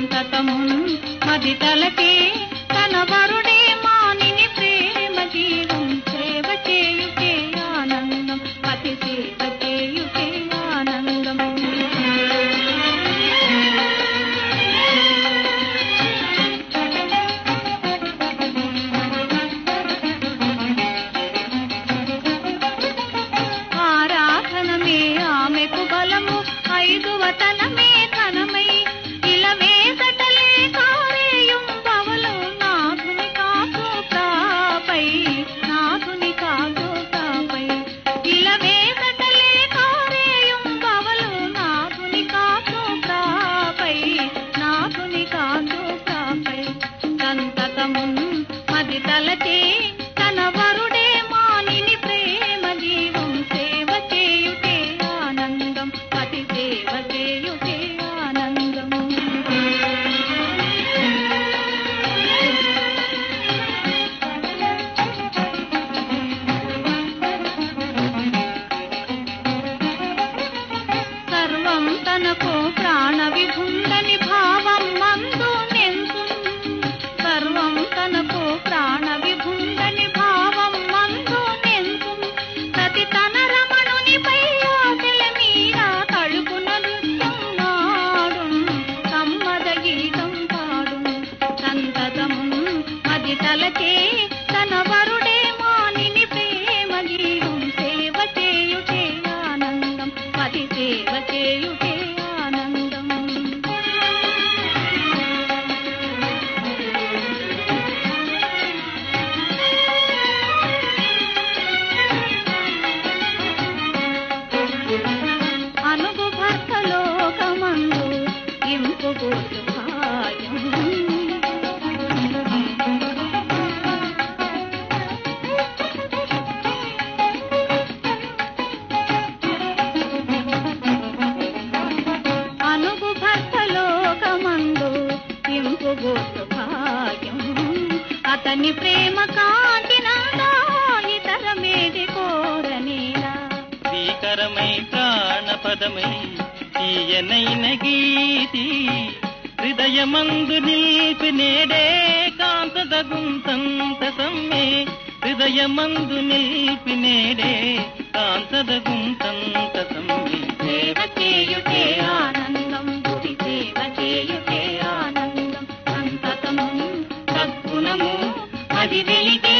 సంతతము మది తలకే తన వరుడే మానిని ప్రేమ జీవం సేవ చేయుటే ఆనందం పతి సేవ చేయుటే ఆనందం. ఆరాధనమే ఆమెకు బలము ఐదువతనమే ధనమై ఇలవే సటలే కారేయం బవలు నాథుని కాసు ప్రాపై నాథుని కాసు ప్రాపై ఇలవే సటలే కారేయం బవలు నాథుని కాసు ప్రాపై నాథుని కాసు ప్రాపై సంతతము మది తలచే తన వరుడే మానిని ప్రేమ జీవం సేవ చేయుటే ఆనందం పతి సేవ చేయుటే ఆనందం. సర్వం తనకు ప్రాణ విభుండని భావం మందు నెందు సర్వం తనకు ప్రాణ విభుండని భావం మందు నెందు ప్రతి తన రమణునిపై ఆశల మీద తడుపున నృత్యం నాడు సమ్మద గీతం పాడు సంతతము మది తలచే తన వరుడే మానిని ప్రేమ జీవం సేవ చేయుటే ఆనందం పతి సేవ చేయుటే ఆనందం. అనుగు భర్త లోకమందు ఇంపుగోసు భాయం అనుగు భర్త లోకమందు ఇంపుగోసు భాయం అతని ప్రేమ కాంతినందా ఇతరమేది కోరనేలా భీకరమై ప్రాణపదమై తీయనైన గీతి హృదయమందు నిలిపి నేడే కాంతదగుంతంత సమ్మె హృదయమందు నిలిపి నేడే కాంతదగుంతంత సమ్మె సేవ చేయుటే ఆనందం గురి సేవ చేయుటే ఆనందం సంతతము సద్గుణము అది వెలిగే